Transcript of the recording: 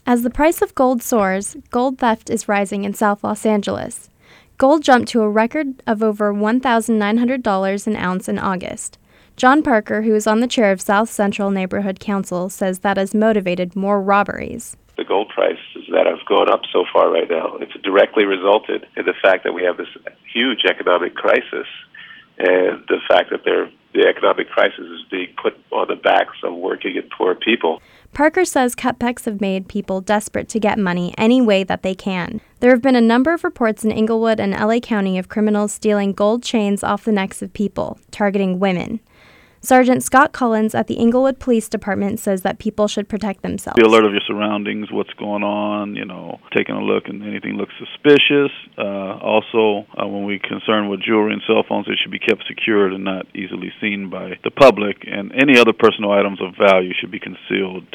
As the price of gold soars, gold theft is rising in South Los Angeles. Gold jumped to a record of over $1,900 an ounce in August. John Parker, who is on the chair of South Central Neighborhood Council, says that has motivated more robberies. The gold prices that have gone up so far right now, it's directly resulted in the fact that we have this huge economic crisis, and the fact that the economic crisis is being put on the backs of working and poor people. Parker says cutbacks have made people desperate to get money any way that they can. There have been a number of reports in Inglewood and LA County of criminals stealing gold chains off the necks of people, targeting women. Sergeant Scott Collins at the Inglewood Police Department says that people should protect themselves. Be alert of your surroundings, what's going on, taking a look and anything looks suspicious. Also, when we're concerned with jewelry and cell phones, it should be kept secured and not easily seen by the public, and any other personal items of value should be concealed